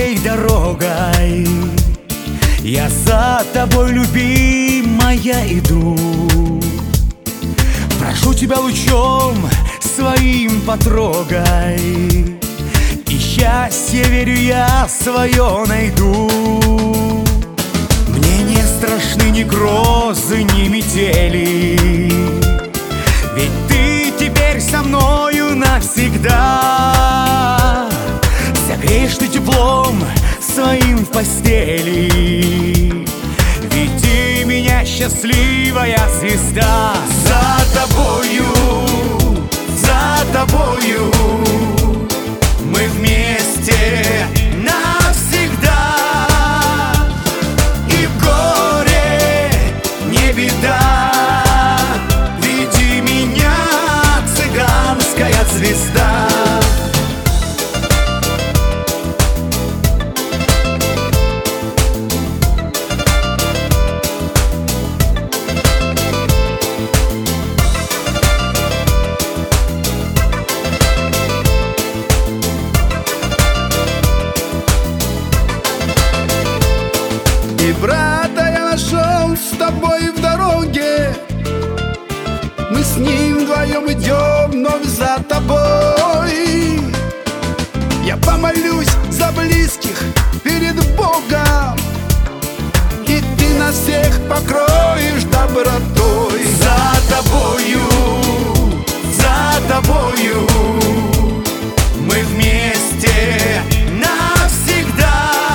твоей дорогой. Я за тобой, любимая, иду. Прошу тебя лучом своим потрогай, и счастье, верю я, свое найду. Мне не страшны ни грозы, ни метели, ведь ты теперь со мною навсегда. Согреешь ты теплом своим в постели, веди меня, счастливая звезда. За тобою, за тобою мы вместе навсегда. И в горе не беда, веди меня, цыганская звезда. И брата я нашел с тобой в дороге. Мы с ним вдвоем идем вновь за тобой. Я помолюсь за близких перед Богом, и ты нас всех покроешь добротой. За тобою, за тобою мы вместе навсегда.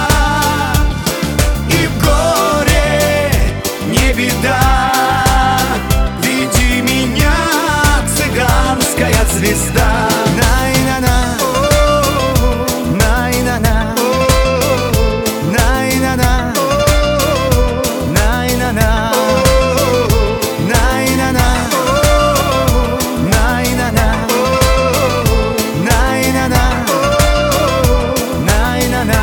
И в горе не беда, веди меня, цыганская звезда. Най-на-на, най-на-на, най-на-на, най-на-на, най-на-на, най-на-на, най-на-на, най-на-на.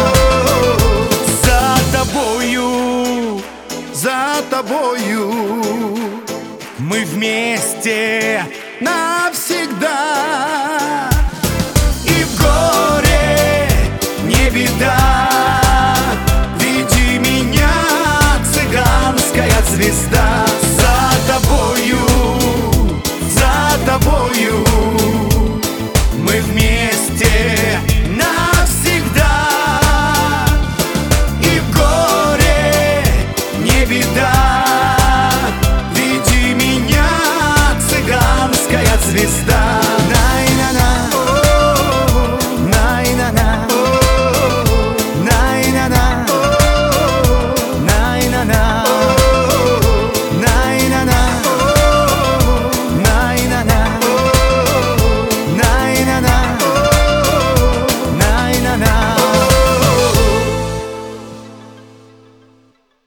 За тобою, За тобою мы вместе навсегда. и в горе не беда,